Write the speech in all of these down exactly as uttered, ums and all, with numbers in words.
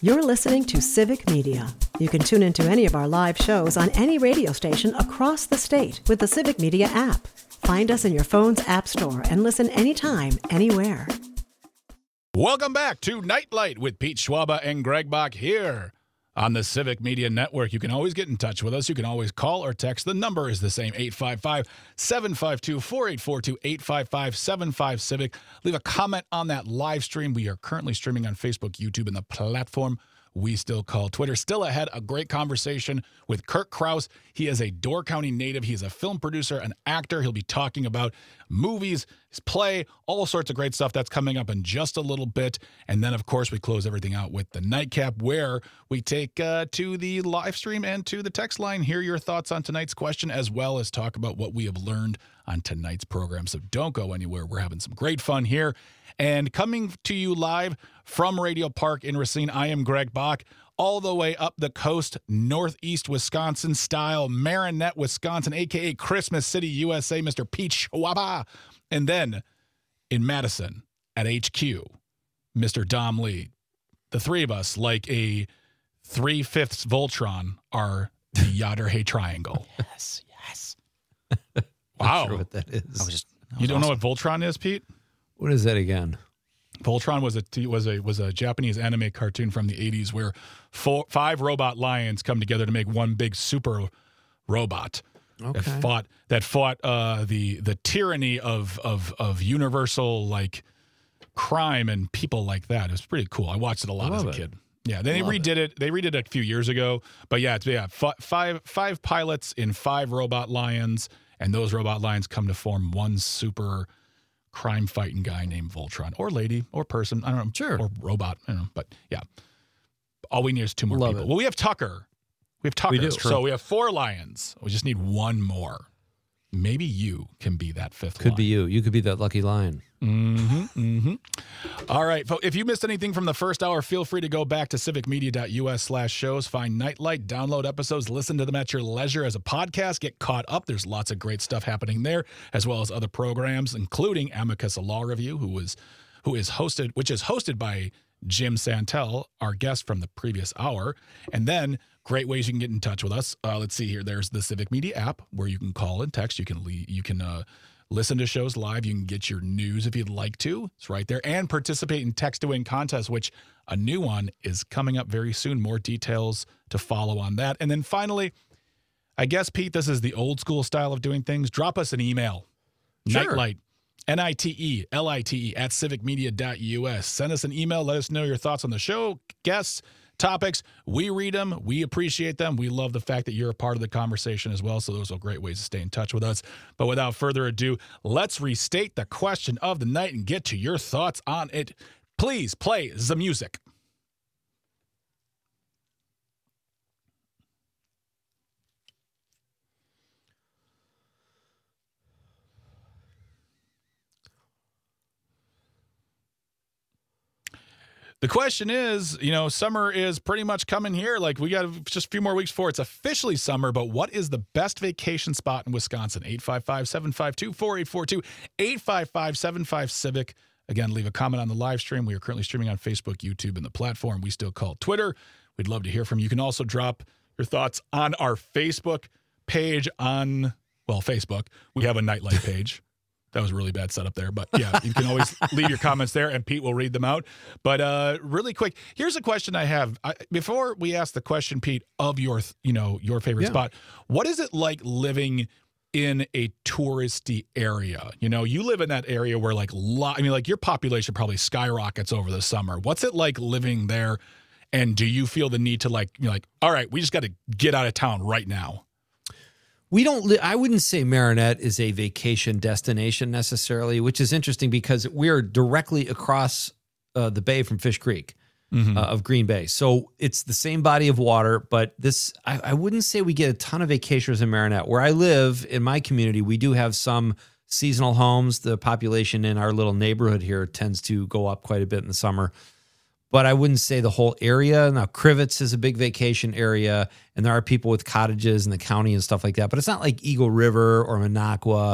You're listening to Civic Media. You can tune into any of our live shows on any radio station across the state with the Civic Media app. Find us in your phone's app store and listen anytime, anywhere. Welcome back to Nightlight with Pete Schwaba and Greg Bach here on the Civic Media Network. You can always get in touch with us. You can always call or text. The number is the same, eight five five, seven five two, four eight four two, eight five five, seven five, Civic. Leave a comment on that live stream. We are currently streaming on Facebook, YouTube, and the platform we still call Twitter. Still ahead, a great conversation with Kirk Kraus. He is a Door County native. He is a film producer, an actor. He'll be talking about movies, his play, all sorts of great stuff. That's coming up in just a little bit. And then, of course, we close everything out with the Nightcap, where we take uh, to the live stream and to the text line, hear your thoughts on tonight's question, as well as talk about what we have learned on tonight's program. So don't go anywhere. We're having some great fun here. And coming to you live from Radio Park in Racine, I am Greg Bach, all the way up the coast, northeast Wisconsin style, Marinette, Wisconsin, a k a. Christmas City, U S A, Mister Pete Schwaba. And then in Madison at H Q, Mister Dom Lee. The three of us, like a three-fifths Voltron, are the Yodder-Hay Triangle. Yes, yes. Wow. Not sure what that is. I was just, that You was don't awesome. know what Voltron is, Pete? What is that again? Voltron was a was a was a Japanese anime cartoon from the eighties where four, five robot lions come together to make one big super robot Okay. that fought that fought uh, the the tyranny of of of universal like crime and people like that. It was pretty cool. I watched it a lot I as a love it. kid. Yeah, they Love redid it. They redid it a few years ago, but yeah, it's yeah f- five five pilots in five robot lions, and those robot lions come to form one super crime fighting guy named Voltron, or lady, or person. I don't know. Sure. Or robot. I don't know. But yeah, all we need is two more Love people. it. Well, we have Tucker. We have Tucker. We do. So we have four lions. We just need one more. Maybe you can be that fifth Could lion. be you. You could be that lucky lion. Mm-hmm, mm-hmm. All right. Folks, if you missed anything from the first hour, feel free to go back to civicmedia.us slash shows, find Nightlight, download episodes, listen to them at your leisure as a podcast, get caught up. There's lots of great stuff happening there, as well as other programs, including Amicus, a law review, who was who is hosted, which is hosted by Jim Santel, our guest from the previous hour. And then great ways you can get in touch with us. Uh, let's see here. There's the Civic Media app where you can call and text. You can leave, you can uh, listen to shows live. You can get your news if you'd like to. It's right there. And participate in Text to Win contest, which a new one is coming up very soon. More details to follow on that. And then finally, I guess, Pete, this is the old school style of doing things. Drop us an email. Sure. Nightlight. N I T E L I T E at civicmedia.us. Send us an email. Let us know your thoughts on the show, guests, topics. We read them. We appreciate them. We love the fact that you're a part of the conversation as well. So those are great ways to stay in touch with us. But without further ado, let's restate the question of the night and get to your thoughts on it. Please play the music. The question is, you know, summer is pretty much coming here. Like, we got just a few more weeks before it's officially summer, but what is the best vacation spot in Wisconsin? eight five five, seven five two, four eight four two, eight five five, seven five, Civic. Again, leave a comment on the live stream. We are currently streaming on Facebook, YouTube, and the platform we still call Twitter. We'd love to hear from you. You can also drop your thoughts on our Facebook page on, well, Facebook. We have a Nightlight page. That was a really bad setup there, but yeah, you can always leave your comments there, and Pete will read them out. But uh, really quick, here's a question I have. I, before we ask the question, Pete, of your, you know, your favorite Yeah. spot, what is it like living in a touristy area? You know, you live in that area where, like, lo- I mean, like, your population probably skyrockets over the summer. What's it like living there? And do you feel the need to, like, you're like, all right, we just got to get out of town right now? We don't, li- I wouldn't say Marinette is a vacation destination necessarily, which is interesting because we're directly across uh, the bay from Fish Creek Mm-hmm. uh, of Green Bay. So it's the same body of water, but this, I, I wouldn't say we get a ton of vacationers in Marinette. Where I live in my community, we do have some seasonal homes. The population in our little neighborhood here tends to go up quite a bit in the summer. But I wouldn't say the whole area. Now, Crivets is a big vacation area, and there are people with cottages in the county and stuff like that. But it's not like Eagle River or Minocqua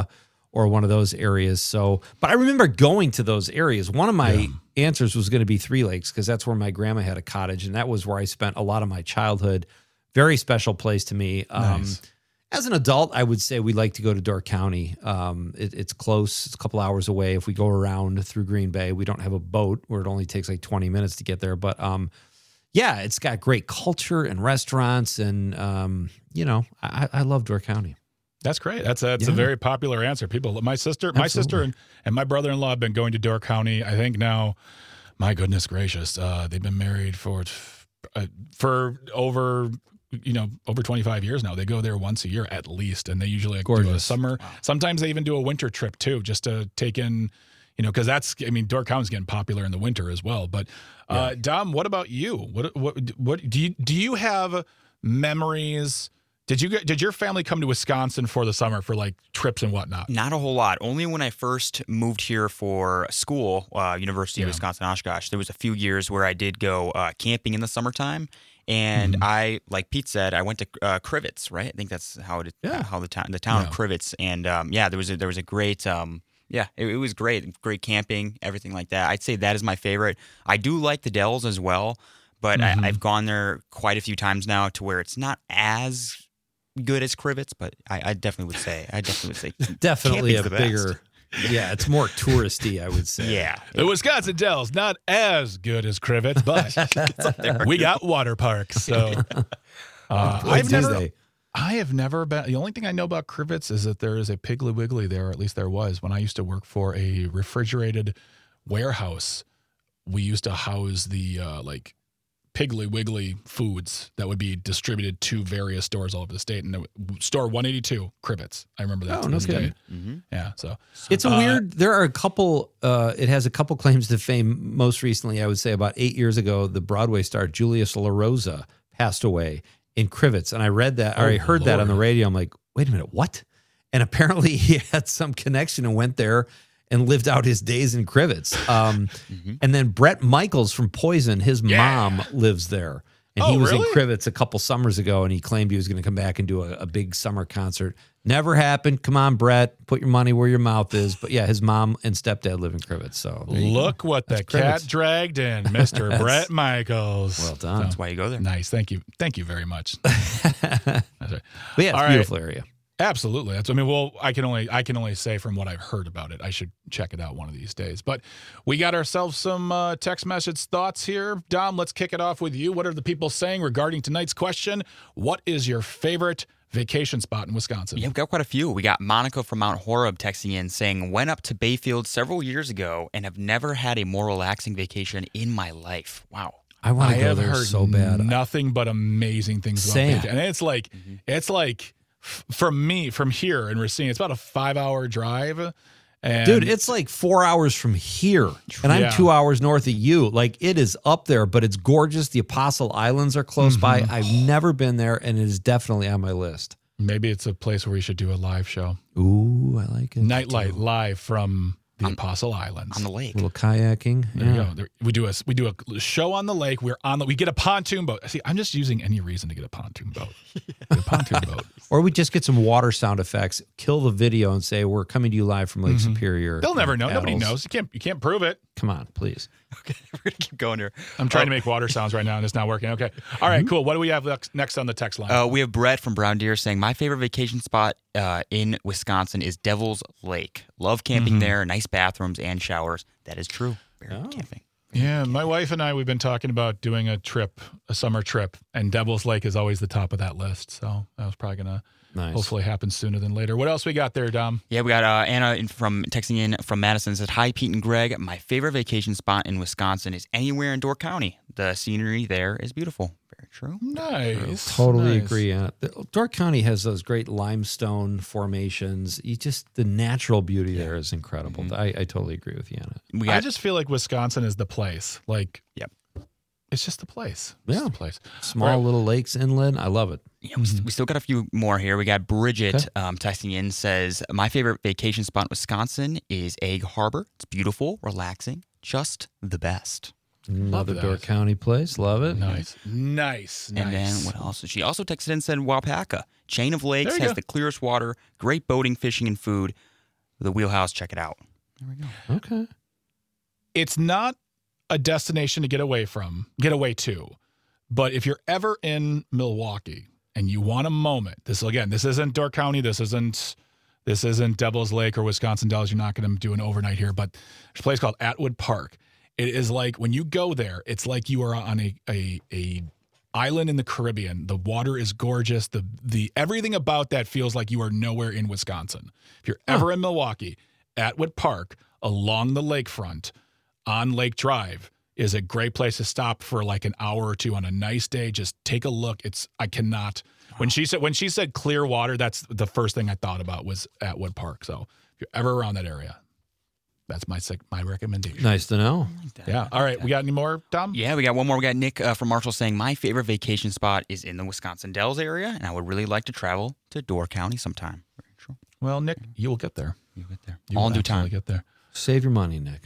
or one of those areas. So, but I remember going to those areas. One of my yeah. answers was going to be Three Lakes because that's where my grandma had a cottage, and that was where I spent a lot of my childhood. Very special place to me. Um, nice. As an adult, I would say we like to go to Door County. Um, it, it's close. It's a couple hours away. If we go around through Green Bay, we don't have a boat where it only takes like twenty minutes to get there. But um, yeah, it's got great culture and restaurants, and um, you know, I, I love Door County. That's great. That's a, that's yeah. a very popular answer. People, my sister, Absolutely. my sister, and, and my brother-in-law have been going to Door County. I think now, my goodness gracious, uh, they've been married for uh, for over. you know, over twenty-five years now. They go there once a year at least, and they usually like do a summer. Wow. Sometimes they even do a winter trip too, just to take in, you know, because that's, I mean, Door County's getting popular in the winter as well. But uh, yeah. Dom, what about you? What what what do you do? You have memories? Did you get, did your family come to Wisconsin for the summer for like trips and whatnot? Not a whole lot. Only when I first moved here for school, uh, University yeah. of Wisconsin-Oshkosh, there was a few years where I did go uh, camping in the summertime. And mm-hmm. I, like Pete said, I went to uh, Crivets, right? I think that's how it, yeah. how the town, the town yeah. of Crivets, and um, yeah, there was a, there was a great, um, yeah, it, it was great, great camping, everything like that. I'd say that is my favorite. I do like the Dells as well, but mm-hmm. I, I've gone there quite a few times now to where it's not as good as Crivets, but I, I definitely would say, I definitely would say, definitely a the bigger. best. Yeah, it's more touristy, I would say. Yeah. The Wisconsin Dells, not as good as Crivets, but we got water parks. So uh, Boy, I've do never, they. I have never been. The only thing I know about Crivets is that there is a Piggly Wiggly there, or at least there was when I used to work for a refrigerated warehouse. We used to house the uh, like Piggly Wiggly foods that would be distributed to various stores all over the state. And the, store one eighty-two, Crivets. I remember that oh, to no this kidding. day. Mm-hmm. Yeah, so it's a uh, weird. There are a couple. Uh, it has a couple claims to fame. Most recently, I would say about eight years ago, the Broadway star Julius LaRosa passed away in Crivets, and I read that. Oh, or I heard Lord. that on the radio. I'm like, wait a minute, what? And apparently, he had some connection and went there and lived out his days in Crivets. Um, mm-hmm. And then Bret Michaels from Poison, his Yeah. mom lives there. And Oh, he was really? in Crivets a couple summers ago, and he claimed he was going to come back and do a, a big summer concert. Never happened. Come on, Brett. Put your money where your mouth is. But yeah, his mom and stepdad live in Crivets. So there you Look go. what That's the cat Crivets. dragged in, Mister Bret Michaels. Well done. That's why you go there. Nice. Thank you. Thank you very much. That's right. But yeah, it's All a right. beautiful area. Absolutely. That's, I mean, well, I can only I can only say from what I've heard about it. I should check it out one of these days. But we got ourselves some uh, text message thoughts here. Dom, let's kick it off with you. What are the people saying regarding tonight's question? What is your favorite vacation spot in Wisconsin? Yeah, we've got quite a few. We got Monica from Mount Horeb texting in saying, went up to Bayfield several years ago and have never had a more relaxing vacation in my life. Wow. I want I to go have there heard so bad. nothing but amazing things about Same. vacation. And it's like, mm-hmm. it's like f- from me, from here in Racine, it's about a five hour drive. And Dude, it's like four hours from here, and I'm Yeah. two hours north of you. Like, it is up there, but it's gorgeous. The Apostle Islands are close Mm-hmm. by. I've never been there, and it is definitely on my list. maybe it's a place where we should do a live show. Ooh, I like it. Nightlight too. live from the On- Apostle Islands. On the lake. A little kayaking. There yeah. you go. There, we do a we do a show on the lake. We're on the we get a pontoon boat. See, I'm just using any reason to get a pontoon boat. Get a pontoon boat. Or we just get some water sound effects, kill the video, and say we're coming to you live from Lake Mhm. Superior. They'll never know. Paddles. Nobody knows. You can't you can't prove it. Come on, please. Okay, we're going to keep going here. I'm trying to make water sounds right now and it's not working. Okay. All right, cool. What do we have next- next on the text line? Uh, we have Brett from Brown Deer saying, my favorite vacation spot uh, in Wisconsin is Devil's Lake. Love camping Mhm. there, nice bathrooms and showers. That is true. Very Oh. camping. Yeah, my wife and I, we've been talking about doing a trip, a summer trip, and Devil's Lake is always the top of that list. So that was probably going to Nice. hopefully happen sooner than later. What else we got there, Dom? Yeah, we got uh, Anna in from texting in from Madison says, hi, Pete and Greg. My favorite vacation spot in Wisconsin is anywhere in Door County. The scenery there is beautiful. Very true. Nice. Totally Nice. agree. Yeah. The- Door County has those great limestone formations. You just the natural beauty there is incredible. Mm-hmm. I, I totally agree with you, Anna. We got I just feel like Wisconsin is the place. Like, Yep. it's just the place. It's Yeah. the place. Small All right. little lakes inland. I love it. Yeah, we, st- we still got a few more here. We got Bridget Okay. um, texting in says, my favorite vacation spot in Wisconsin is Egg Harbor. It's beautiful, relaxing, just the best. Love the that. Door County place. Love it. Nice. Nice. And then nice. what else? She also texted in and said, Wapaka. Chain of lakes There you has go. the clearest water, great boating, fishing, and food. the Wheelhouse. Check it out. There we go. Okay. It's not a destination to get away from, get away to. But if you're ever in Milwaukee and you want a moment, this again, this isn't Door County, this isn't this isn't Devil's Lake or Wisconsin Dells. You're not going to do an overnight here, but there's a place called Atwood Park. It is like when you go there, it's like you are on a a a island in the Caribbean. The water is gorgeous. The the everything about that feels like you are nowhere in Wisconsin. If you're ever huh. in Milwaukee, Atwood Park along the lakefront on Lake Drive is a great place to stop for like an hour or two on a nice day. Just take a look. It's I cannot. When she said when she said clear water, that's the first thing I thought about was Atwood Park. So if you're ever around that area, that's my my recommendation. Nice to know. Like yeah. All right. We got any more, Tom? Yeah, we got one more. We got Nick uh, from Marshall saying, my favorite vacation spot is in the Wisconsin Dells area, and I would really like to travel to Door County sometime. Very true. Well, Nick, you will get there. You'll get there. You All in will due time. Get there. Save your money, Nick.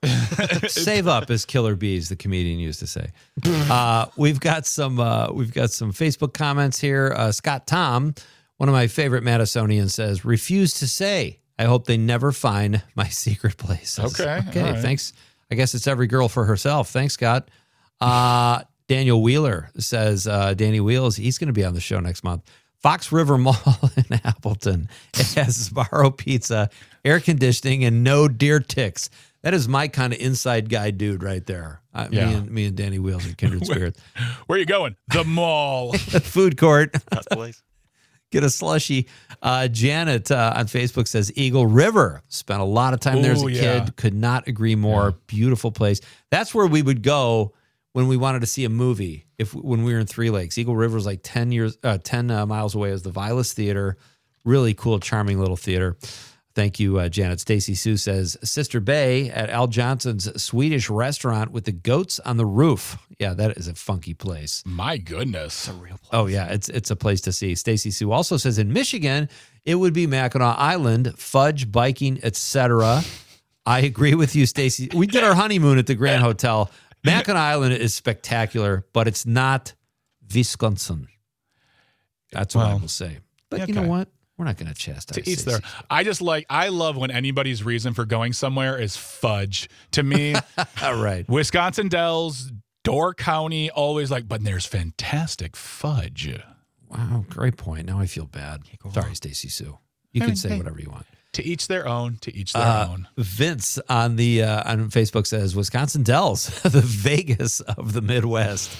Save up, as Killer Bees, the comedian, used to say. Uh, we've got some. Uh, we've got some Facebook comments here. Uh, Scott Tom, one of my favorite Madisonians, says, "Refuse to say. I hope they never find my secret places." Okay. Okay. Right. Thanks. I guess it's every girl for herself. Thanks, Scott. Uh, Daniel Wheeler says, uh, Danny Wheels, he's going to be on the show next month. Fox River Mall in Appleton. It has Sbarro Pizza, air conditioning, and no deer ticks. That is my kind of inside guy dude right there. Uh, Yeah. me, and, me and Danny Wheels are kindred spirits. Where are you going? The mall. Food court. That's the place. Get a slushie. Uh, Janet uh, on Facebook says Eagle River. Spent a lot of time there as Ooh, a yeah. kid. Could not agree more. Yeah. Beautiful place. That's where we would go when we wanted to see a movie. If when we were in Three Lakes, Eagle River is like ten years, uh, ten uh, miles away. Is the Vilas Theater. Really cool, charming little theater. Thank you, uh, Janet. Stacy Sue says Sister Bay at Al Johnson's Swedish restaurant with the goats on the roof. Yeah, that is a funky place. My goodness. It's a real place. Oh yeah, it's it's a place to see. Stacy Sue also says in Michigan it would be Mackinac Island, fudge, biking, et cetera. I agree with you, Stacy. We did our honeymoon at the Grand Hotel. Mackinac Island is spectacular, but it's not Wisconsin. That's what Well, I will say. But you okay. know what? We're not going to chastise. To each Stacy. their. I just like, I love when anybody's reason for going somewhere is fudge. To me, All right. Wisconsin Dells, Door County, always like, but there's fantastic fudge. Wow, great point. Now I feel bad. Sorry, Stacy Sue. You I can mean, say hey. whatever you want. To each their own, to each their Uh, own. Vince on the uh, on Facebook says Wisconsin Dells, the Vegas of the Midwest.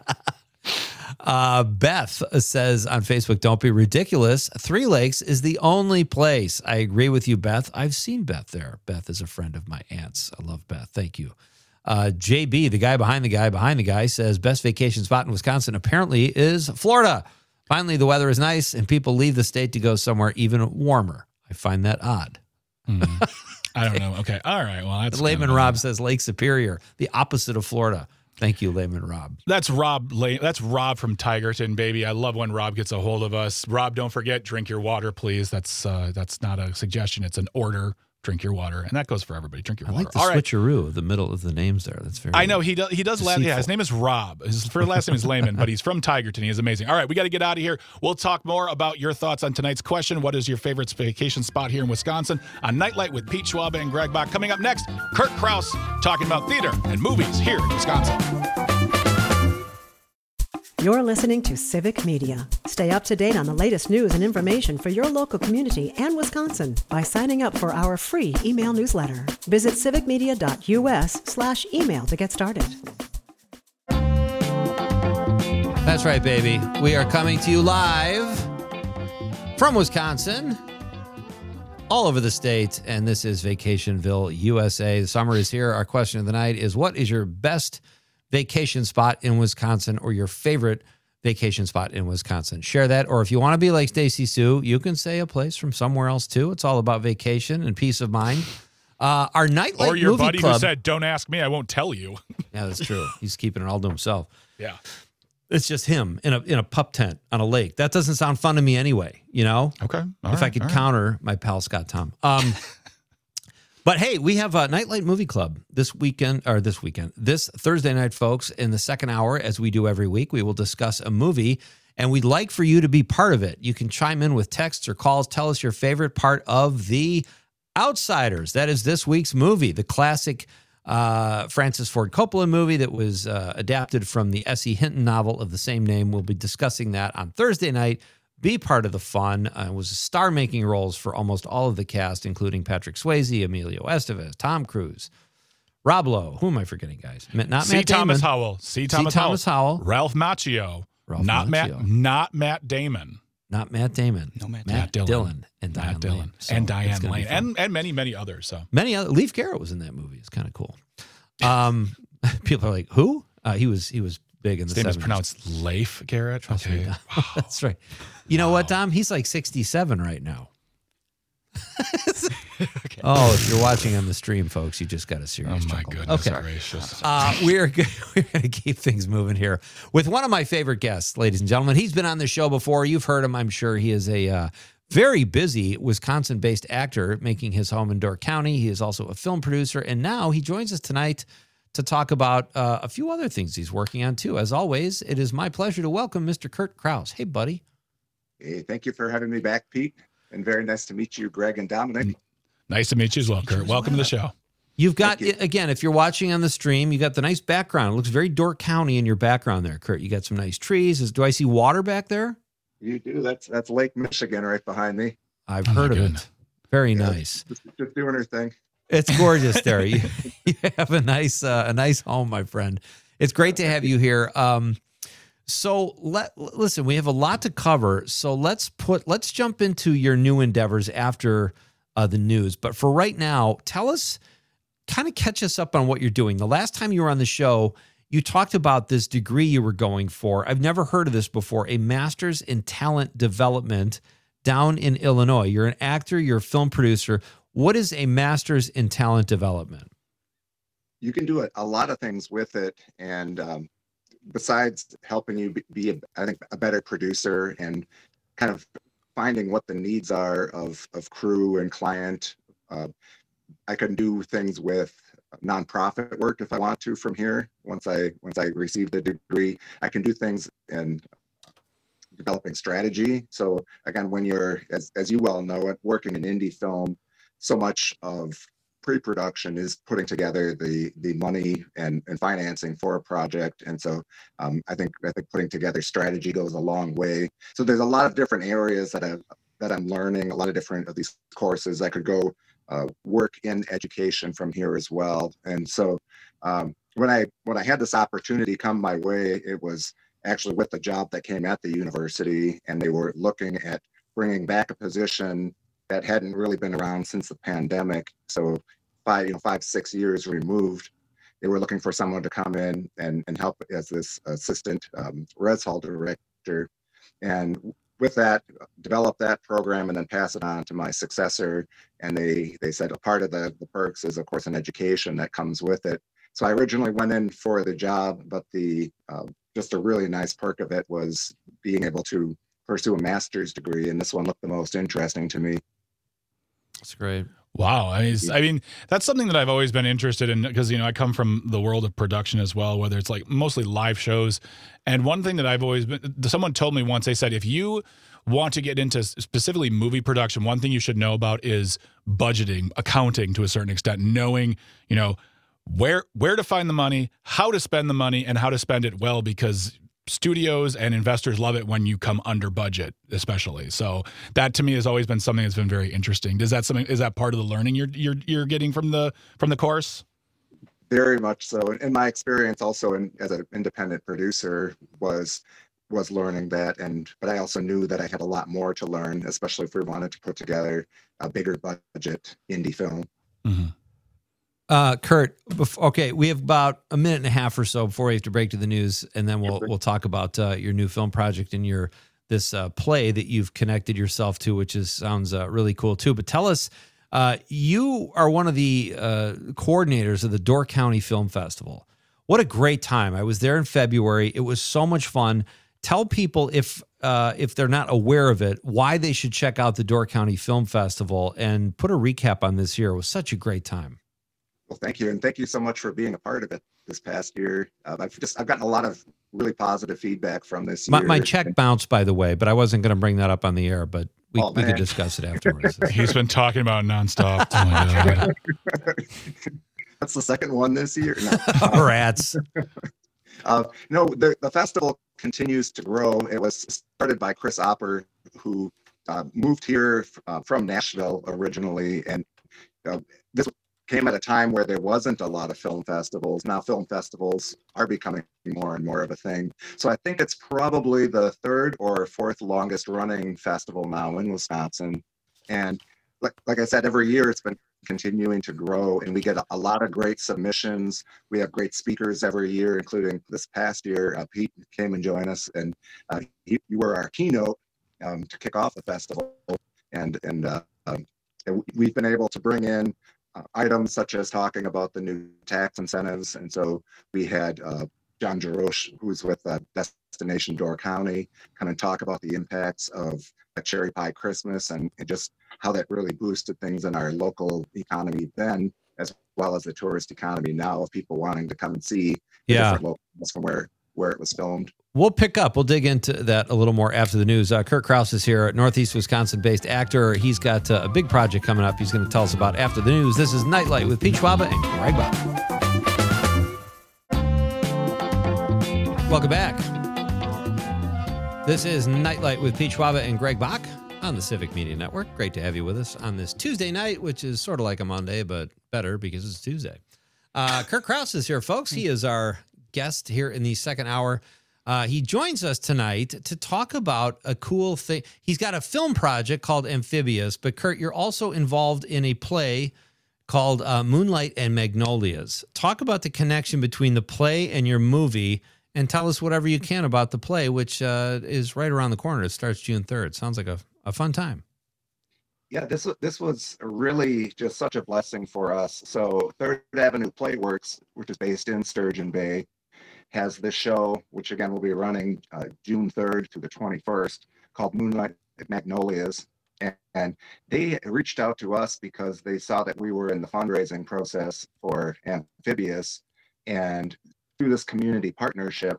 uh, Beth says on Facebook, "Don't be ridiculous. Three Lakes is the only place." I agree with you, Beth. I've seen Beth there. Beth is a friend of my aunt's. I love Beth. Thank you. Uh, J B, the guy behind the guy behind the guy, says best vacation spot in Wisconsin apparently is Florida. Finally, the weather is nice and people leave the state to go somewhere even warmer. I find that odd. Mm. I don't know. Okay. All right. Well, that's Layman kind of- Rob says Lake Superior, the opposite of Florida. Thank you, Layman Rob. That's Rob. Lay- That's Rob from Tigerton, baby. I love when Rob gets a hold of us. Rob, don't forget, drink your water, please. That's uh, that's not a suggestion. It's an order. Drink your water, and that goes for everybody. Drink your I water. like the All right. switcheroo of the middle of the names there. That's very. I know he does. He does. La- yeah, deceitful. his name is Rob. His first last name is Layman, but he's from Tigerton. He is amazing. All right, we got to get out of here. We'll talk more about your thoughts on tonight's question. What is your favorite vacation spot here in Wisconsin? On Nightlight with Pete Schwab and Greg Bach. Coming up next, Kurt Krause talking about theater and movies here in Wisconsin. You're listening to Civic Media. Stay up to date on the latest news and information for your local community and Wisconsin by signing up for our free email newsletter. Visit civicmedia.us slash email to get started. That's right, baby. We are coming to you live from Wisconsin, all over the state, and this is Vacationville, U S A. The summer is here. Our question of the night is, what is your best vacation spot in Wisconsin or your favorite vacation spot in Wisconsin? Share that. Or if you want to be like Stacy Sue, you can say a place from somewhere else too. It's all about vacation and peace of mind. Uh, our Nightlight Or your Movie buddy Club. who said, "Don't ask me, I won't tell you." Yeah, that's true. He's keeping it all to himself. Yeah. It's just him in a in a pup tent on a lake. That doesn't sound fun to me anyway, you know? Okay. All if I right, could all right. counter my pal Scott Tom. Um, but hey, we have a Nightlight Movie Club this weekend, or this weekend, this Thursday night, folks, in the second hour, as we do every week. We will discuss a movie, and we'd like for you to be part of it. You can chime in with texts or calls. Tell us your favorite part of the Outsiders. That is this week's movie, the classic uh, Francis Ford Coppola movie that was uh, adapted from the S E Hinton novel of the same name. We'll be discussing that on Thursday night. Be part of the fun. Uh, it was star-making roles for almost all of the cast, including Patrick Swayze, Emilio Estevez, Tom Cruise, Rob Lowe. Who am I forgetting, guys? Not C. Matt Damon. Thomas Howell. C. Thomas, C. Thomas Howell. Howell. Ralph Macchio. Ralph not Macchio. Matt. Not Matt Damon. Not Matt Damon. No Matt Matt Dillon. Dillon and Diane Matt Dillon Lane. So and it's Diane gonna be Lane fun. and and many many others. So Many other. Leif Garrett was in that movie. It's kind of cool. Um, people are like, who? Uh, he was he was big in the his name is seventies. pronounced Leif Garrett. Trust me, Okay. Dom. Wow. That's right. You know what, Dom? He's like sixty-seven right now. Okay. Oh, if you're watching on the stream, folks, you just got a Oh serious my chuckle. goodness Okay. gracious. Uh, we're g- we're going to keep things moving here with one of my favorite guests, ladies and gentlemen. He's been on the show before. You've heard him, I'm sure. He is a uh, very busy Wisconsin-based actor making his home in Door County. He is also a film producer, and now he joins us tonight to talk about uh, a few other things he's working on, too. As always, it is my pleasure to welcome Mister Kurt Krause. Hey, buddy. Hey, thank you for having me back, Pete. And very nice to meet you, Greg and Dominic. Nice to meet you as well, Kurt. Welcome to the show. You've got, Thank you. again, if you're watching on the stream, you got the nice background. It looks very Door County in your background there, Kurt. You got some nice trees. Is, do I see water back there? You do. That's that's Lake Michigan right behind me. I've Oh, my heard of goodness. it. Very Yeah. nice. Just, just doing her thing. It's gorgeous there. You, you have a nice, uh, a nice home, my friend. It's great to have you here. Um, so let listen. We have a lot to cover. So let's put let's jump into your new endeavors after uh, the news. But for right now, tell us, kind of catch us up on what you're doing. The last time you were on the show, you talked about this degree you were going for. I've never heard of this before. A master's in talent development down in Illinois. You're an actor. You're a film producer. What is a master's in talent development? You can do a, a lot of things with it. And um, besides helping you be, be a, I think, a better producer and kind of finding what the needs are of, of crew and client, uh, I can do things with nonprofit work if I want to from here. Once I once I receive the degree, I can do things in developing strategy. So again, when you're, as, as you well know, working in indie film, so much of pre-production is putting together the the money and, and financing for a project. And so um, I think I think putting together strategy goes a long way. So there's a lot of different areas that I that I'm learning, a lot of different of these courses. I could go uh, work in education from here as well. And so um, when I when I had this opportunity come my way, it was actually with the job that came at the university, and they were looking at bringing back a position that hadn't really been around since the pandemic. So five, you know, five, six years removed, they were looking for someone to come in and, and help as this assistant um, res hall director. And with that, develop that program and then pass it on to my successor. And they, they said a part of the, the perks is, of course, an education that comes with it. So I originally went in for the job, but the uh, just a really nice perk of it was being able to pursue a master's degree. And this one looked the most interesting to me. That's great. Wow. I mean, I mean, that's something that I've always been interested in because, you know, I come from the world of production as well, whether it's like mostly live shows. And one thing that I've always been, someone told me once, they said, if you want to get into specifically movie production, one thing you should know about is budgeting, accounting to a certain extent, knowing, you know, where, where to find the money, how to spend the money, and how to spend it well, because studios and investors love it when you come under budget, especially. So that to me has always been something that's been very interesting. Does that something is that part of the learning you're you're you're getting from the from the course? Very much so. And my experience also in, as an independent producer was was learning that. And but I also knew that I had a lot more to learn, especially if we wanted to put together a bigger budget indie film. Mm-hmm. Uh, Kurt, bef- okay, we have about a minute and a half or so before we have to break to the news, and then we'll we'll talk about uh, your new film project and your this uh, play that you've connected yourself to, which is sounds uh, really cool too. But tell us, uh, you are one of the uh, coordinators of the Door County Film Festival. What a great time! I was there in February. It was so much fun. Tell people if uh, if they're not aware of it, why they should check out the Door County Film Festival, and put a recap on this year. It was such a great time. Well, thank you. And thank you so much for being a part of it this past year. Uh, I've just, I've gotten a lot of really positive feedback from this My, year. my check bounced, by the way, but I wasn't going to bring that up on the air, but We, Oh, we could man. discuss it afterwards. He's been talking about nonstop. Oh my God. That's the second one this year. No. Rats. Uh, no, the, the festival continues to grow. It was started by Chris Opper, who uh, moved here uh, from Nashville originally. And uh, this came at a time where there wasn't a lot of film festivals. Now film festivals are becoming more and more of a thing. So I think it's probably the third or fourth longest running festival now in Wisconsin. And like, like I said, every year it's been continuing to grow, and we get a, a lot of great submissions. We have great speakers every year, including this past year. Uh, Pete came and joined us, and uh, he, you were our keynote um, to kick off the festival. And and, uh, um, and we've been able to bring in uh, items such as talking about the new tax incentives. And so we had uh, John Jarosh, who's with uh, Destination Door County, kind of talk about the impacts of a cherry pie Christmas and, and just how that really boosted things in our local economy then, as well as the tourist economy now, of people wanting to come and see the Yeah. different locals from where, where it was filmed. We'll pick up. We'll dig into that a little more after the news. Uh, Kurt Kraus is here, Northeast Wisconsin-based actor. He's got uh, a big project coming up he's going to tell us about after the news. This is Nightlight with Pete Schwaba and Greg Bach. Welcome back. This is Nightlight with Pete Schwaba and Greg Bach on the Civic Media Network. Great to have you with us on this Tuesday night, which is sort of like a Monday, but better because it's Tuesday. Uh, Kurt Kraus is here, folks. He is our guest here in the second hour. Uh, he joins us tonight to talk about a cool thing. He's got a film project called Amphibious, but Kurt, you're also involved in a play called uh, Moonlight and Magnolias. Talk about the connection between the play and your movie, and tell us whatever you can about the play, which uh, is right around the corner. It starts June third. Sounds like a, a fun time. Yeah, this this was really just such a blessing for us. So Third Avenue Playworks, which is based in Sturgeon Bay, has this show, which again will be running uh, June third to the twenty-first, called Moonlight and Magnolias. And, and they reached out to us because they saw that we were in the fundraising process for Amphibious. And through this community partnership,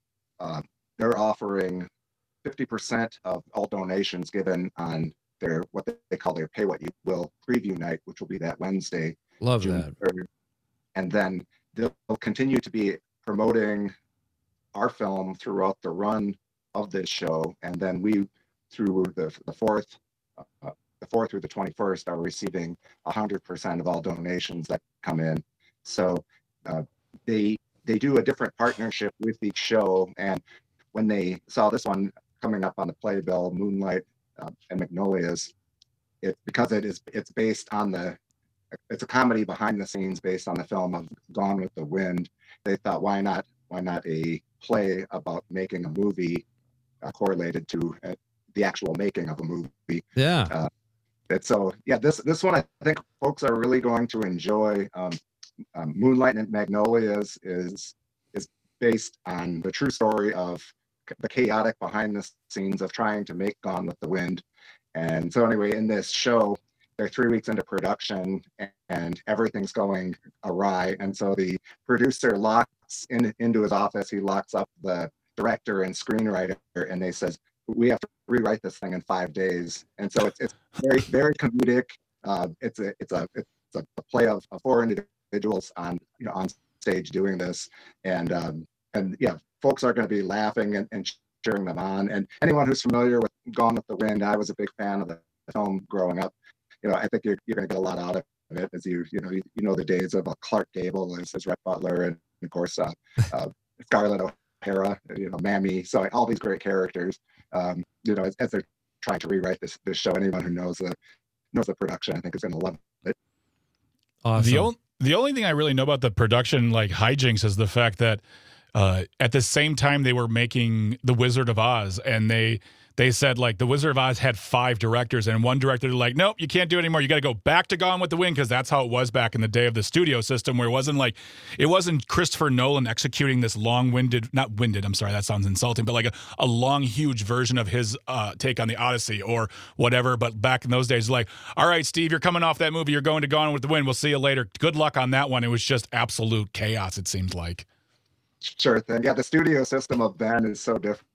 uh, they're offering fifty percent of all donations given on their, what they call their Pay What You Will preview night, which will be that Wednesday. Love June that. third. And then they'll continue to be promoting our film throughout the run of this show. And then we, through the, the fourth, uh, the fourth through the twenty-first, are receiving one hundred percent of all donations that come in. So uh, they, they do a different partnership with each show. And when they saw this one coming up on the playbill, Moonlight uh, and Magnolias, it, because it is, it's based on the, it's a comedy behind the scenes based on the film of Gone with the Wind. They thought, why not, why not a play about making a movie uh, correlated to uh, the actual making of a movie? Yeah. Uh, and so, yeah, this, this one, I think folks are really going to enjoy. Um, um, Moonlight and Magnolias is, is based on the true story of the chaotic behind the scenes of trying to make Gone with the Wind. And so anyway, in this show, they're three weeks into production and everything's going awry. And so the producer locks in, into his office, he locks up the director and screenwriter, and they says, we have to rewrite this thing in five days. And so it's, it's very, very comedic. Uh, it's a, it's a, it's a play of, of four individuals on, you know, on stage doing this. And, um, and yeah, folks are going to be laughing and, and cheering them on. And anyone who's familiar with Gone with the Wind, I was a big fan of the film growing up. You know, I think you're, you're going to get a lot out of it, as you, you know, you, you know the days of uh, Clark Gable as, as Rhett Butler, and of course uh, uh, Scarlett O'Hara, you know, Mammy. So all these great characters. Um, you know, as, as they're trying to rewrite this this show, anyone who knows the knows the production, I think, is going to love it. Awesome. The, on, the only thing I really know about the production, like hijinks, is the fact that uh, at the same time they were making The Wizard of Oz, and they they said, like, The Wizard of Oz had five directors, and one director, they're like, nope, you can't do it anymore. You got to go back to Gone with the Wind, because that's how it was back in the day of the studio system, where it wasn't like, it wasn't Christopher Nolan executing this long-winded, not winded, I'm sorry, that sounds insulting, but like a, a long, huge version of his uh, take on the Odyssey or whatever. But back in those days, like, all right, Steve, you're coming off that movie. You're going to Gone with the Wind. We'll see you later. Good luck on that one. It was just absolute chaos, it seemed like. Sure thing. Yeah, the studio system of then is so different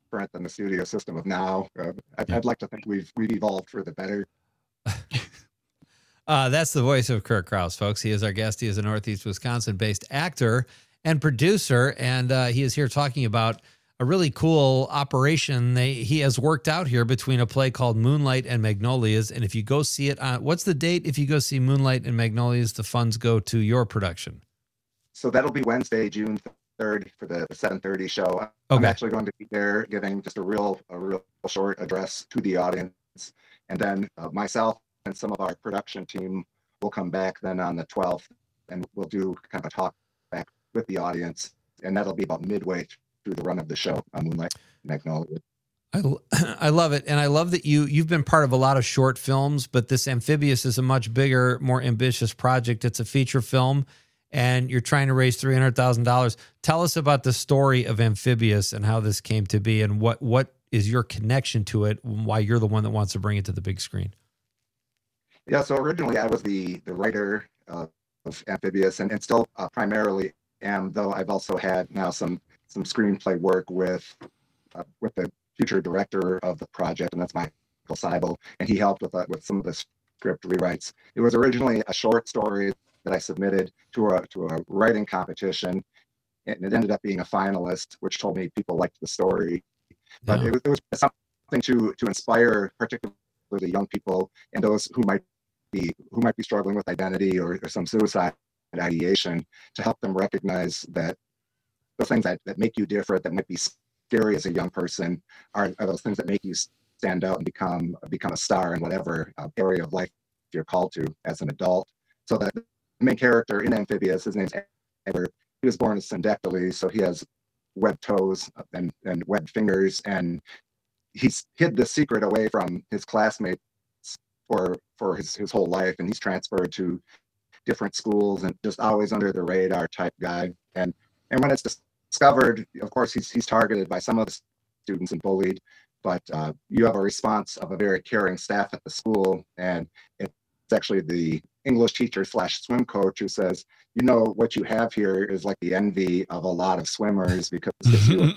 different than the studio system of now. Uh, I'd, I'd like to think we've we've evolved for the better. Uh, that's the voice of Kurt Krause, folks. He is our guest. He is a Northeast Wisconsin-based actor and producer, and uh, he is here talking about a really cool operation they he has worked out here between a play called Moonlight and Magnolias. And if you go see it, on, what's the date? If you go see Moonlight and Magnolias, the funds go to your production. So that'll be Wednesday, June third for the seven thirty show. I'm Okay. actually going to be there giving just a real a real short address to the audience, and then uh, myself and some of our production team will come back then on the twelfth, and we'll do kind of a talk back with the audience, and that'll be about midway through the run of the show on Moonlight Magnolia. I, I love it. And I love that you, you've been part of a lot of short films, but this Amphibious is a much bigger, more ambitious project. It's a feature film, and you're trying to raise three hundred thousand dollars. Tell us about the story of Amphibious and how this came to be, and what, what is your connection to it, and why you're the one that wants to bring it to the big screen. Yeah, so originally I was the the writer uh, of Amphibious, and, and still uh, primarily am, though I've also had now some some screenplay work with uh, with the future director of the project, and that's Michael Seibel, and he helped with uh, with some of the script rewrites. It was originally a short story that I submitted to a to a writing competition, and it ended up being a finalist, which told me people liked the story. But Yeah. it, was- it was something to to inspire, particularly young people and those who might be who might be struggling with identity or, or some suicide ideation, to help them recognize that the things that, that make you different, that might be scary as a young person, are, are those things that make you stand out and become become a star in whatever uh, area of life you're called to as an adult. So that the main character in Amphibious, his name's Edward. He was born as syndactyly, so he has webbed toes and, and webbed fingers, and he's hid the secret away from his classmates for for his, his whole life, and he's transferred to different schools and just always under the radar type guy. And and when it's discovered, of course, he's he's targeted by some of the students and bullied, but uh, you have a response of a very caring staff at the school, and it's actually the English teacher slash swim coach who says, you know, what you have here is like the envy of a lot of swimmers, because it's your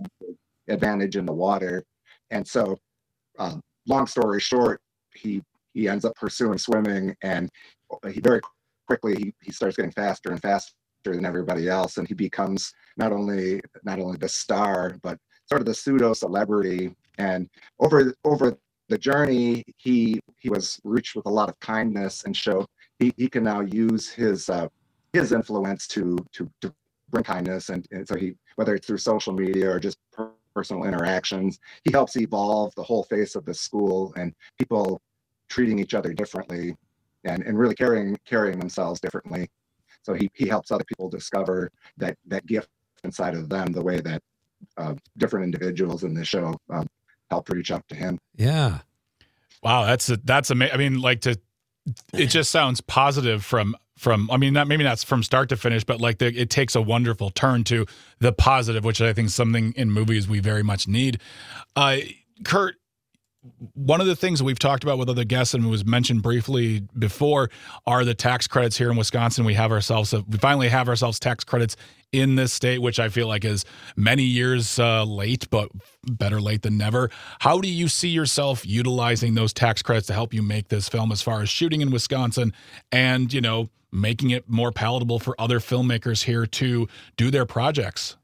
advantage in the water. And so, um, long story short, he he ends up pursuing swimming, and he very quickly he, he starts getting faster and faster than everybody else, and he becomes not only not only the star, but sort of the pseudo celebrity. And over over the journey, he he was reached with a lot of kindness, and show he, he can now use his uh, his influence to to to bring kindness, and, and so he, whether it's through social media or just per- personal interactions, he helps evolve the whole face of the school, and people treating each other differently, and, and really carrying carrying themselves differently. So he, he helps other people discover that that gift inside of them, the way that uh, different individuals in the show um, help reach out to him. Yeah. Wow, that's a, that's amazing. I mean, like to, it just sounds positive from from. I mean, not maybe not from start to finish, but like the, it takes a wonderful turn to the positive, which I think is something in movies we very much need. Uh, Kurt, one of the things that we've talked about with other guests and was mentioned briefly before are the tax credits here in Wisconsin. We have ourselves, a, we finally have ourselves tax credits in this state, which I feel like is many years uh, late, but better late than never. How do you see yourself utilizing those tax credits to help you make this film, as far as shooting in Wisconsin and, you know, making it more palatable for other filmmakers here to do their projects?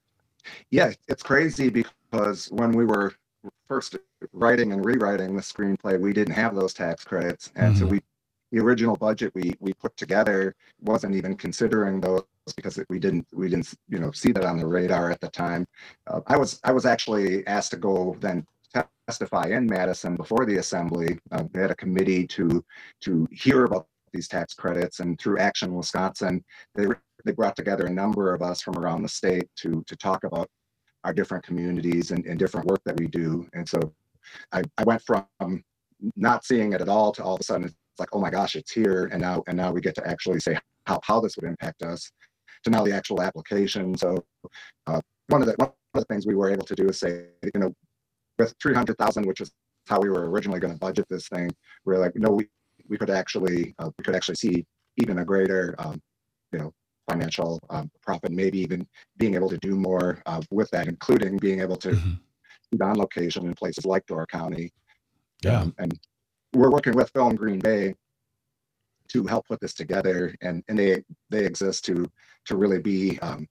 Yeah, it's crazy because when we were first writing and rewriting the screenplay, we didn't have those tax credits, and so Mhm. we the original budget we we put together wasn't even considering those, because we didn't we didn't you know see that on the radar at the time. Uh, I was I was actually asked to go then testify in Madison before the assembly. Uh, they had a committee to to hear about these tax credits, and through Action Wisconsin, they they brought together a number of us from around the state to to talk about our different communities and, and different work that we do. And so I, I went from not seeing it at all to all of a sudden it's like, oh my gosh, it's here. And now and now we get to actually say how, how this would impact us, to now the actual application. So uh, one of the one of the things we were able to do is say, you know, with three hundred thousand, which is how we were originally going to budget this thing, we're like, no, we, we could actually uh, we could actually see even a greater um, you know, financial um, profit, maybe even being able to do more uh, with that, including being able to Mm-hmm. on location in places like Door County. Yeah. Um, and we're working with Film Green Bay to help put this together, and, and they they exist to to really be um,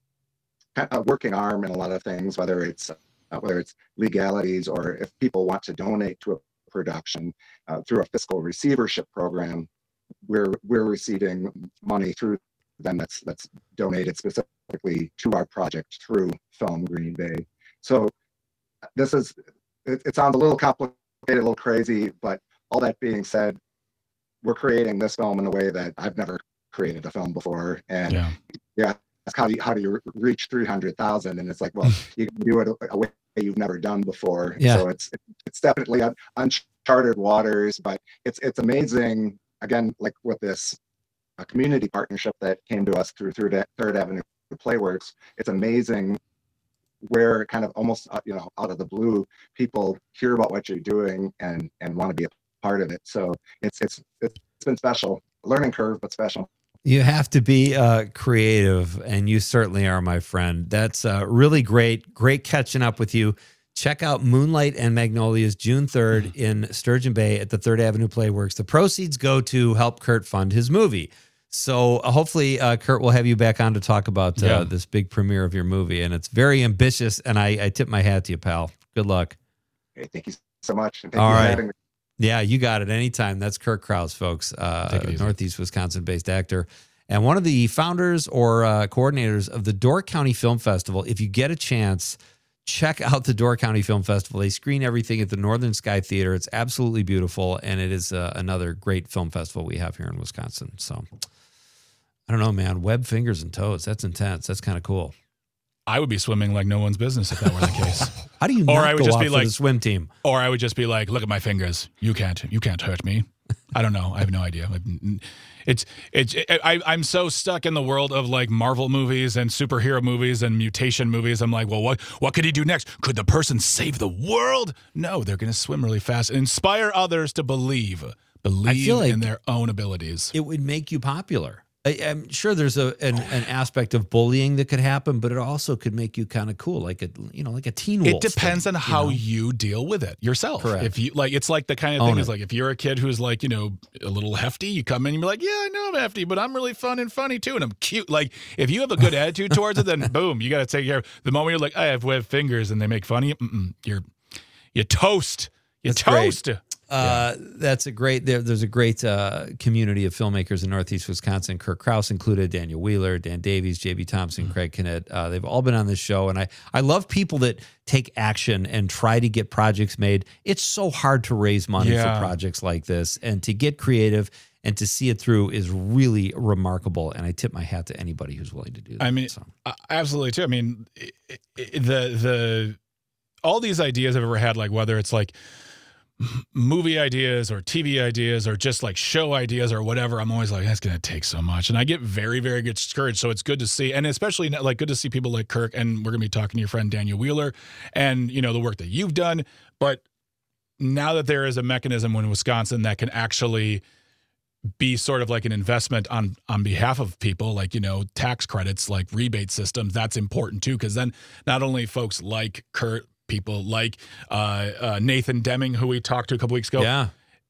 a working arm in a lot of things, whether it's uh, whether it's legalities or if people want to donate to a production uh, through a fiscal receivership program, we're we're receiving money through them that's that's donated specifically to our project through Film Green Bay. So this is it, it sounds a little complicated, a little crazy, but all that being said, we're creating this film in a way that I've never created a film before. And yeah, yeah that's how do you, how do you reach three hundred thousand? And it's like, well, you can do it a, a way you've never done before. Yeah. So it's it's definitely un, uncharted waters, but it's it's amazing. Again, like with this uh, community partnership that came to us through through that Third Avenue Playworks, it's amazing where kind of almost uh, you know out of the blue, people hear about what you're doing and and want to be a part of it. So it's it's it's been special, learning curve, but special. You have to be uh, creative, and you certainly are, my friend. That's uh, really great. Great catching up with you. Check out Moonlight and Magnolias June third in Sturgeon Bay at the Third Avenue Playworks. The proceeds go to help Kurt fund his movie. So uh, hopefully, uh, Kurt, we'll have you back on to talk about uh, yeah. this big premiere of your movie. And it's very ambitious, and I, I tip my hat to you, pal. Good luck. Hey, thank you so much. And thank All you right. for having me. Yeah, you got it. Anytime. That's Kurt Krause, folks, uh, Northeast Wisconsin-based actor, and one of the founders or uh, coordinators of the Door County Film Festival. If you get a chance, check out the Door County Film Festival. They screen everything at the Northern Sky Theater. It's absolutely beautiful, and it is uh, another great film festival we have here in Wisconsin. So, I don't know, man. Web fingers and toes. That's intense. That's kind of cool. I would be swimming like no one's business if that were the case. How do you or not I would go just out be for like, the swim team? Or I would just be like, look at my fingers. You can't, you can't hurt me. I don't know. I have no idea. It's, it's, it, I, I'm so stuck in the world of like Marvel movies and superhero movies and mutation movies. I'm like, well, what, what could he do next? Could the person save the world? No, they're going to swim really fast and inspire others to believe, believe I feel like in their own abilities. It would make you popular. I, I'm sure there's a an, an aspect of bullying that could happen, but it also could make you kind of cool, like a you know, like a Teen Wolf. It depends thing, on how you, know? you deal with it yourself. Correct. If you like, it's like the kind of Own thing it. is like if you're a kid who's like you know a little hefty, you come in and you're like, yeah, I know I'm hefty, but I'm really fun and funny too, and I'm cute. Like if you have a good attitude towards it, then boom, you got to take care of. The moment you're like, I have webbed fingers, and they make fun of you, mm-mm, you're you toast. You That's toast. Great. Uh, yeah. That's a great, there, there's a great uh, community of filmmakers in Northeast Wisconsin. Kurt Krause included, Daniel Wheeler, Dan Davies, J B Thompson, mm-hmm. Craig Kinnett. Uh, they've all been on this show. And I, I love people that take action and try to get projects made. It's so hard to raise money yeah. for projects like this. And to get creative and to see it through is really remarkable. And I tip my hat to anybody who's willing to do that. I mean, so. absolutely too. I mean, it, it, the, the, all these ideas I've ever had, like whether it's like, movie ideas or T V ideas or just like show ideas or whatever, I'm always like, that's going to take so much. And I get very, very discouraged. So it's good to see, and especially like good to see people like Kirk, and we're going to be talking to your friend Daniel Wheeler and, you know, the work that you've done. But now that there is a mechanism in Wisconsin that can actually be sort of like an investment on, on behalf of people, like, you know, tax credits, like rebate systems, that's important too. Cause then not only folks like Kurt, people like uh, uh, Nathan Deming, who we talked to a couple weeks ago. Yeah.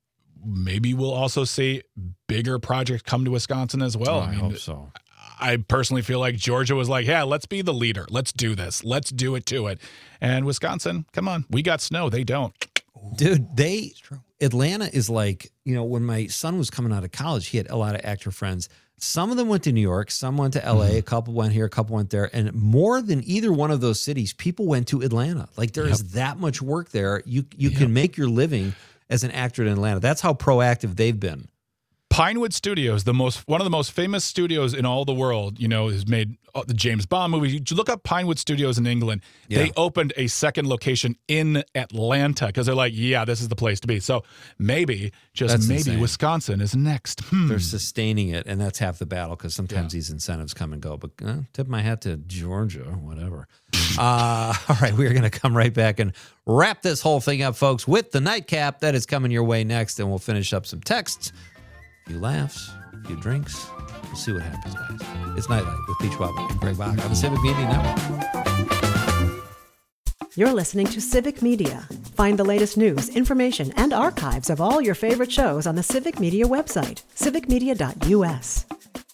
Maybe we'll also see bigger projects come to Wisconsin as well. Oh, I, mean, I hope so. I personally feel like Georgia was like, yeah, let's be the leader. Let's do this. Let's do it to it. And Wisconsin, come on. We got snow. They don't. Dude, they, Atlanta is like, you know, when my son was coming out of college, he had a lot of actor friends. Some of them went to New York, some went to L A, mm-hmm. a couple went here, a couple went there. And more than either one of those cities, people went to Atlanta. Like there yep. is that much work there. You you yep. can make your living as an actor in Atlanta. That's how proactive they've been. Pinewood Studios, the most one of the most famous studios in all the world, you know, has made the James Bond movies. You look up Pinewood Studios in England. Yeah. They opened a second location in Atlanta because they're like, yeah, this is the place to be. So maybe, just that's maybe, insane. Wisconsin is next. Hmm. They're sustaining it, and that's half the battle because sometimes yeah. these incentives come and go. But uh, tip my hat to Georgia or whatever. uh, all right, we're going to come right back and wrap this whole thing up, folks, with the nightcap that is coming your way next, and we'll finish up some texts. A few laughs, a few drinks. We'll see what happens, guys. It's Nightlight with Pete Schwab and Greg Bach on the Civic Media Network. You're listening to Civic Media. Find the latest news, information, and archives of all your favorite shows on the Civic Media website, civic media dot u s.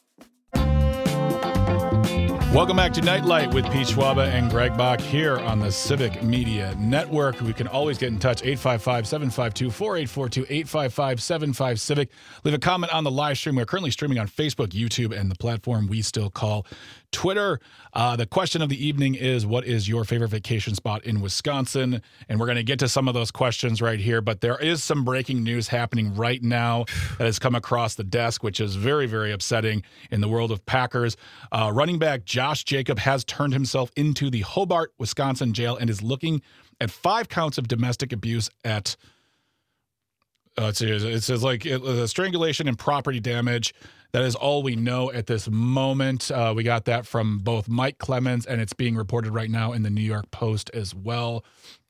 Welcome back to Nightlight with Pete Schwaba and Greg Bach here on the Civic Media Network. We can always get in touch, eight five five, seven five two, four eight four two, eight five five, seven five Civic. Leave a comment on the live stream. We're currently streaming on Facebook, YouTube, and the platform we still call Twitter. Uh, the question of the evening is, what is your favorite vacation spot in Wisconsin? And we're going to get to some of those questions right here, but there is some breaking news happening right now that has come across the desk, which is very, very upsetting in the world of Packers. Uh, running back Josh Jacob has turned himself into the Hobart, Wisconsin jail and is looking at five counts of domestic abuse at Uh, it says, it says like it, uh, strangulation and property damage. That is all we know at this moment. Uh, we got that from both Mike Clemens, and it's being reported right now in the New York Post as well.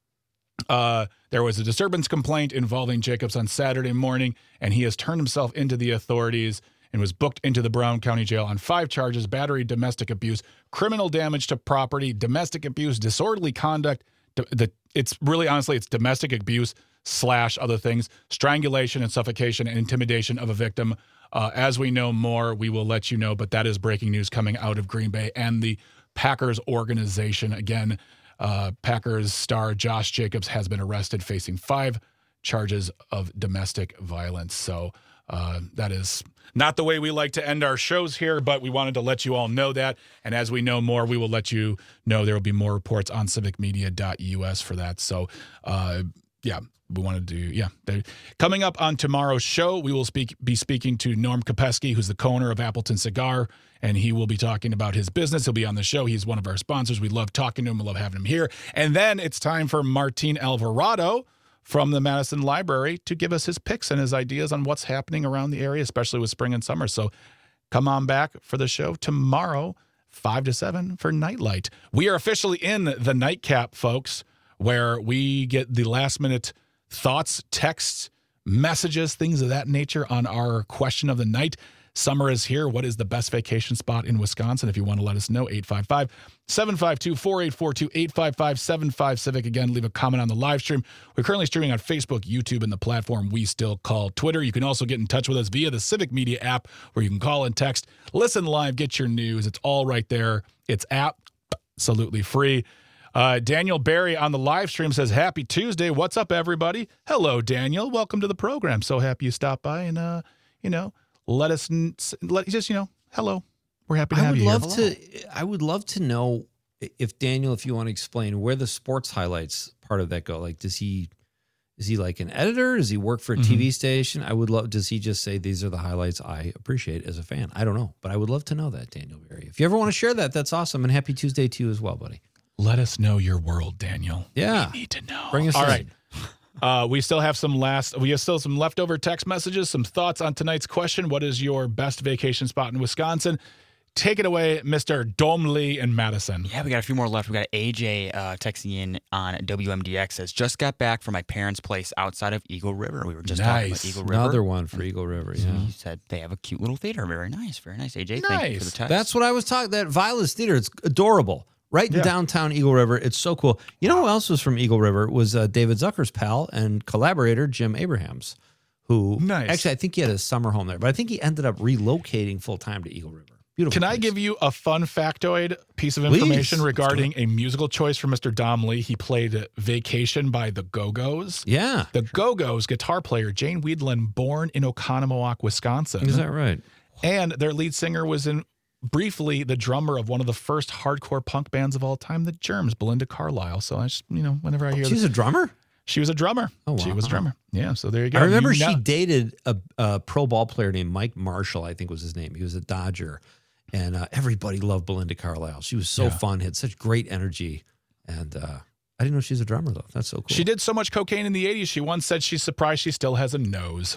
Uh, there was a disturbance complaint involving Jacobs on Saturday morning, and he has turned himself into the authorities and was booked into the Brown County Jail on five charges: battery, domestic abuse, criminal damage to property, domestic abuse, disorderly conduct. The, it's really, honestly, it's domestic abuse slash other things, strangulation and suffocation and intimidation of a victim. Uh, as we know more, we will let you know, but that is breaking news coming out of Green Bay and the Packers organization. Again, uh, Packers star Josh Jacobs has been arrested, facing five charges of domestic violence. So uh, that is not the way we like to end our shows here, but we wanted to let you all know that. And as we know more, we will let you know. There will be more reports on civic media dot u s for that. So, uh, yeah. We want to do, yeah. They, coming up on tomorrow's show, we will speak be speaking to Norm Kopeski, who's the co-owner of Appleton Cigar, and he will be talking about his business. He'll be on the show. He's one of our sponsors. We love talking to him. We love having him here. And then it's time for Martin Alvarado from the Madison Library to give us his picks and his ideas on what's happening around the area, especially with spring and summer. So come on back for the show tomorrow, five to seven for Nightlight. We are officially in the nightcap, folks, where we get the last minute thoughts, texts, messages, things of that nature on our question of the night. Summer is here. What is the best vacation spot in Wisconsin? If you want to let us know, eight five five, seven five two, four eight four two, eight five five, seven five Civic. Again, leave a comment on the live stream. We're currently streaming on Facebook, YouTube, and the platform we still call Twitter. You can also get in touch with us via the Civic Media app, where you can call and text, listen live, get your news. It's all right there. It's absolutely free. Uh, Daniel Barry on the live stream says, happy Tuesday. What's up, everybody? Hello, Daniel. Welcome to the program. So happy you stopped by and, uh, you know, let us, let just, you know, hello. We're happy to I have would you love here. to, I would love to know if, Daniel, if you want to explain where the sports highlights part of that go. Like, does he, is he like an editor? Does he work for a mm-hmm. T V station? I would love, does he just say, these are the highlights I appreciate as a fan? I don't know, but I would love to know that, Daniel Barry. If you ever want to share that, that's awesome. And happy Tuesday to you as well, buddy. Let us know your world, Daniel. Yeah. We need to know. Bring us All in. right. Uh, we still have some last, we have still some leftover text messages, some thoughts on tonight's question. What is your best vacation spot in Wisconsin? Take it away, Mister Dom Lee in Madison. Yeah, we got a few more left. We got A J uh, texting in on W M D X, says, just got back from my parents' place outside of Eagle River. We were just nice. talking about Eagle River. Another one for Eagle River, yeah. He said they have a cute little theater. Very nice, very nice. A J, Nice. thank you for the text. That's what I was talking, that Violet's Theater. It's adorable. Right in Yeah. downtown Eagle River. It's so cool. You know who else was from Eagle River? It was uh, David Zucker's pal and collaborator, Jim Abrahams, who Nice. actually, I think he had a summer home there, but I think he ended up relocating full-time to Eagle River. Beautiful Can I place. give you a fun factoid piece of Please. information regarding a musical choice for Mister Dom Lee? He played Vacation by the Go-Go's. Yeah. The Go-Go's guitar player, Jane Weedland, born in Oconomowoc, Wisconsin. Is that right? And their lead singer was in briefly the drummer of one of the first hardcore punk bands of all time, the Germs, Belinda Carlisle. So I just, you know, whenever I hear She's this, a drummer? she was a drummer. Oh, wow. She was a drummer. Yeah. So there you go. I remember You she know- dated a, a pro ball player named Mike Marshall, I think was his name. He was a Dodger. And uh, everybody loved Belinda Carlisle. She was so Yeah. fun, had such great energy. And uh, I didn't know she's a drummer, though. That's so cool. She did so much cocaine in the eighties. She once said she's surprised she still has a nose.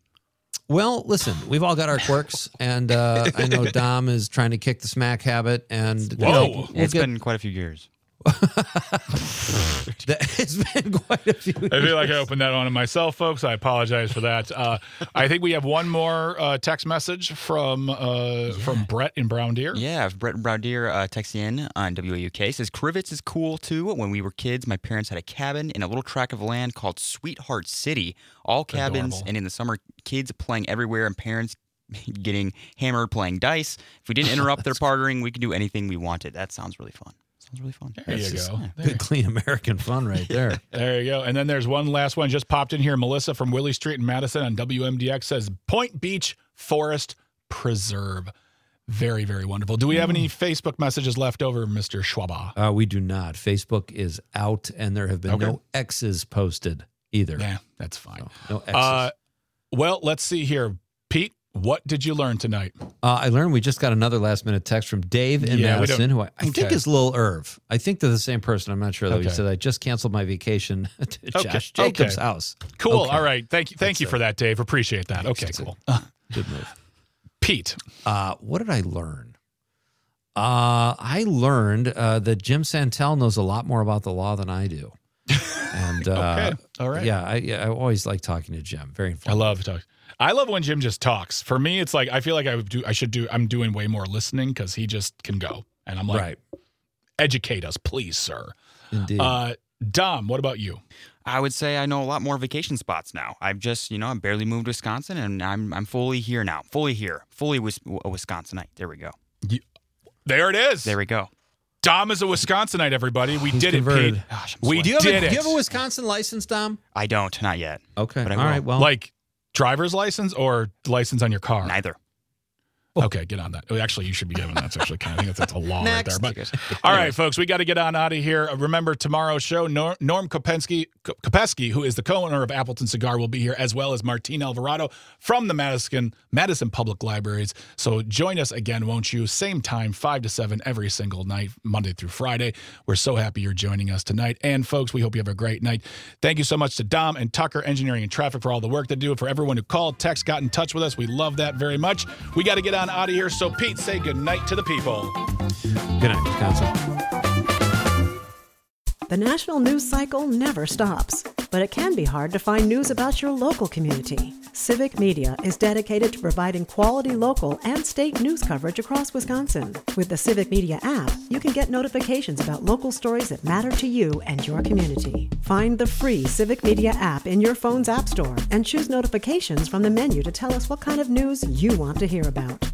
Well, listen, we've all got our quirks, and uh, I know Dom is trying to kick the smack habit, and you Whoa. know, we'll It's get- been quite a few years. That has been quite a few. I feel like I opened that on myself, folks. I apologize for that. Uh, I think we have one more uh, text message from uh, yeah. from Brett in Brown Deer. Yeah, Brett in Brown Deer uh, texts in on W A U K. Says, Crivets is cool, too. When we were kids, my parents had a cabin in a little tract of land called Sweetheart City. All cabins, Adorable. and in the summer, kids playing everywhere and parents getting hammered playing dice. If we didn't interrupt their partying, we could do anything we wanted. That sounds really fun. Sounds really fun. There That's you just, go. yeah. There. Good, clean American fun right there. There you go. And then there's one last one just popped in here. Melissa from Willie Street in Madison on W M D X says, Point Beach Forest Preserve. Very, very wonderful. Do we have any Facebook messages left over, Mister Schwaba? Uh, we do not. Facebook is out, and there have been Okay. no X's posted either. Yeah, that's fine. No, no X's. Uh, well, let's see here. Pete, what did you learn tonight? Uh, I learned we just got another last minute text from Dave in Yeah, we Madison, don't- who I, I think okay. is Lil Irv. I think they're the same person. I'm not sure though. Okay. He said I just canceled my vacation to Okay, Josh Jacobs' okay. house. Cool. Okay. All right. Thank you. Thank That's you it. for that, Dave. Appreciate that. Okay, That's it. cool. Good move. Pete. Uh, what did I learn? Uh, I learned uh, that Jim Santel knows a lot more about the law than I do. And uh, Okay. All right. yeah, I, yeah, I always like talking to Jim. Very I informative. love talking. I love when Jim just talks. For me, it's like I feel like I would do. I should do. I'm doing way more listening because he just can go, and I'm like, Right. educate us, please, sir. Indeed. Uh, Dom, what about you? I would say I know a lot more vacation spots now. I've just, you know, I barely moved to Wisconsin, and I'm I'm fully here now. Fully here. Fully Wis- a Wisconsinite. There we go. There it is. There we go. Dom is a Wisconsinite. Everybody, we He's did converted. it, Pete. Gosh, I'm We do sweating. you, have did a, it. do you have a Wisconsin license, Dom? I don't, not yet. Okay. But I All will. right. Well, Like driver's license or license on your car? Neither. Okay, get on that. Oh, actually, you should be given that. That's actually kind of, I think that's, that's a law Next. right there. But all right, folks, we got to get on out of here. Uh, Remember, tomorrow's show, Norm, Norm Kopensky, Kopesky, who is the co-owner of Appleton Cigar, will be here, as well as Martine Alvarado from the Madison Madison Public Libraries. So join us again, won't you? Same time, five to seven every single night, Monday through Friday. We're so happy you're joining us tonight. And folks, we hope you have a great night. Thank you so much to Dom and Tucker, Engineering and Traffic, for all the work they do. For everyone who called, text, got in touch with us, we love that very much. We got to get on out of here. So Pete, say good night to the people. good night, Wisconsin. The national news cycle never stops, but it can be hard to find news about your local community. Civic Media is dedicated to providing quality local and state news coverage across Wisconsin. With the Civic Media app, you can get notifications about local stories that matter to you and your community. Find the free Civic Media app in your phone's app store and choose notifications from the menu to tell us what kind of news you want to hear about.